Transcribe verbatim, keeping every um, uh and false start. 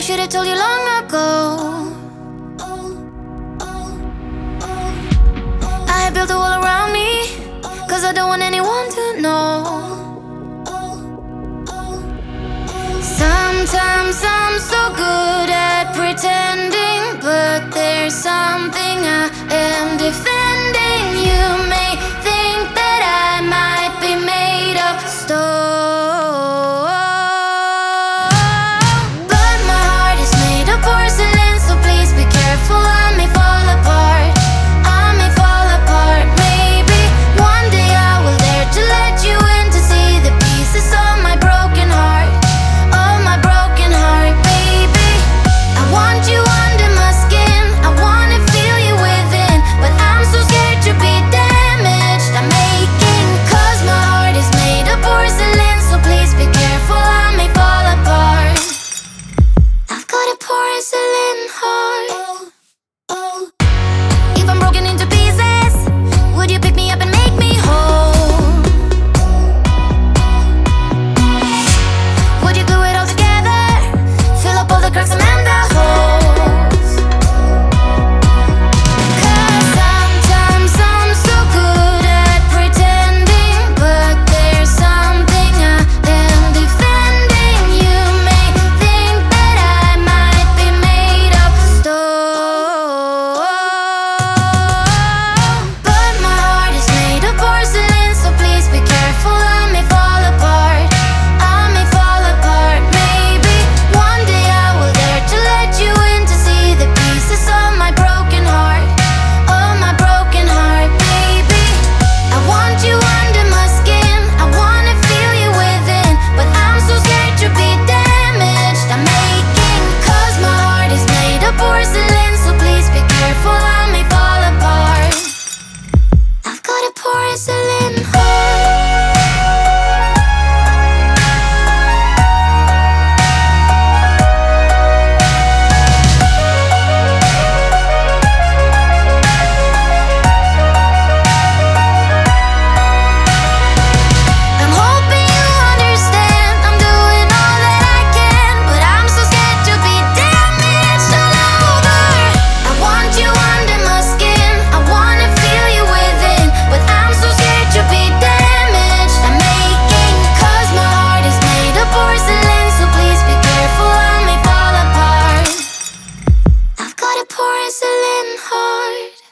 should've told you long ago. I have built a wall around me, cause I don't want anyone to know. Sometimes I'm so good at pretending, but there's something I am defending. You may think that I might be made of stone, but my heart is made of porcelain, so please be careful, I may fall apart. I may fall apart. Maybe one day I will dare to let you in to see the pieces of my broken heart. Of my broken heart, baby. I want you under my skin, I wanna feel you within, but I'm so scared to be damaged. I'm aching, cause my heart is made of porcelain, so please be careful, I may fall apart. I've got a porcelain heart. If I'm broken into pieces, would you pick me up and make me whole? Would you glue it all together, fill up all the cracks and mend the holes? Cause sometimes I'm so good at pretending, but there's something I am defending. You may think that I might be made of stone, but my heart is made of porcelain, so please be careful, I may fall apart. I may fall apart. Maybe one day I will dare to let you in to see the pieces of my broken heart. Of my broken heart, baby. I want you under my skin, I wanna feel you within, but I'm so scared to be damaged. I'm aching, cause my heart is made of porcelain, so please be careful, I may fall apart. I've got a porcelain heart. I'm hoping you understand, I'm doing all that I can, but I'm so scared to be damaged all over. I want you under my skin, I wanna feel you within, but I'm so scared to be damaged. I'm aching, cause my heart is made of porcelain, so please be careful, I may fall apart. I've got a porcelain heart.